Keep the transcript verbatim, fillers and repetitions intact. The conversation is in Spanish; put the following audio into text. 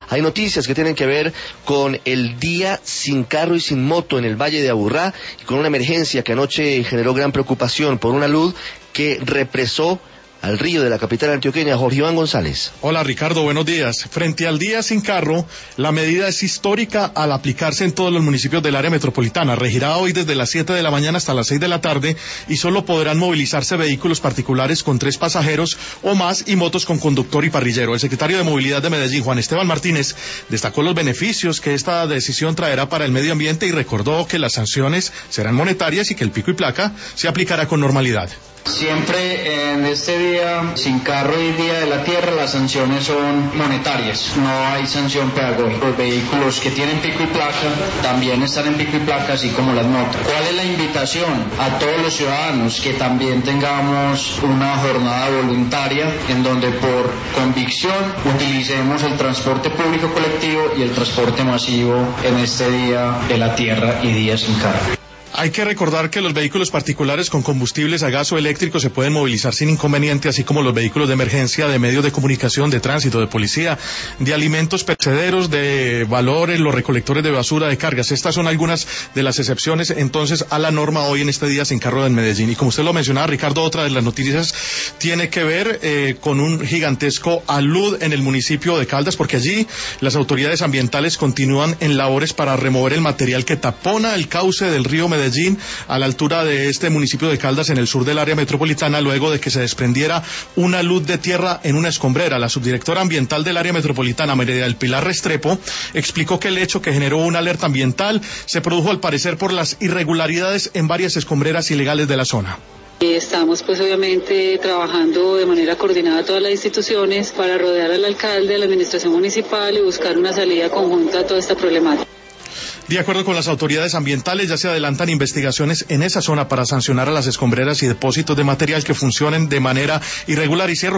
Hay noticias que tienen que ver con el día sin carro y sin moto en el Valle de Aburrá y con una emergencia que anoche generó gran preocupación por una luz que represó al río de la capital antioqueña. Jorge Iván González. Hola Ricardo, buenos días. Frente al día sin carro, la medida es histórica al aplicarse en todos los municipios del área metropolitana. Regirá hoy desde las siete de la mañana hasta las seis de la tarde y solo podrán movilizarse vehículos particulares con tres pasajeros o más y motos con conductor y parrillero. El secretario de Movilidad de Medellín, Juan Esteban Martínez, destacó los beneficios que esta decisión traerá para el medio ambiente y recordó que las sanciones serán monetarias y que el pico y placa se aplicará con normalidad. Siempre en este día sin carro y día de la tierra las sanciones son monetarias, no hay sanción pedagógica. Los vehículos que tienen pico y placa también están en pico y placa, así como las motos. ¿Cuál es la invitación a todos los ciudadanos? Que también tengamos una jornada voluntaria en donde por convicción utilicemos el transporte público colectivo y el transporte masivo en este día de la tierra y día sin carro. Hay que recordar que los vehículos particulares con combustibles a gas o eléctrico se pueden movilizar sin inconveniente, así como los vehículos de emergencia, de medios de comunicación, de tránsito, de policía, de alimentos perecederos, de valores, los recolectores de basura, de cargas. Estas son algunas de las excepciones, entonces, a la norma hoy en este día sin carro en Medellín. Y como usted lo mencionaba, Ricardo, otra de las noticias tiene que ver eh, con un gigantesco alud en el municipio de Caldas, porque allí las autoridades ambientales continúan en labores para remover el material que tapona el cauce del río Medellín a la altura de este municipio de Caldas en el sur del área metropolitana, luego de que se desprendiera una luz de tierra en una escombrera. La subdirectora ambiental del área metropolitana, María del Pilar Restrepo, explicó que el hecho que generó una alerta ambiental se produjo al parecer por las irregularidades en varias escombreras ilegales de la zona. Estamos pues obviamente trabajando de manera coordinada todas las instituciones para rodear al alcalde, a la administración municipal y buscar una salida conjunta a toda esta problemática. De acuerdo con las autoridades ambientales, ya se adelantan investigaciones en esa zona para sancionar a las escombreras y depósitos de material que funcionen de manera irregular. Y cierro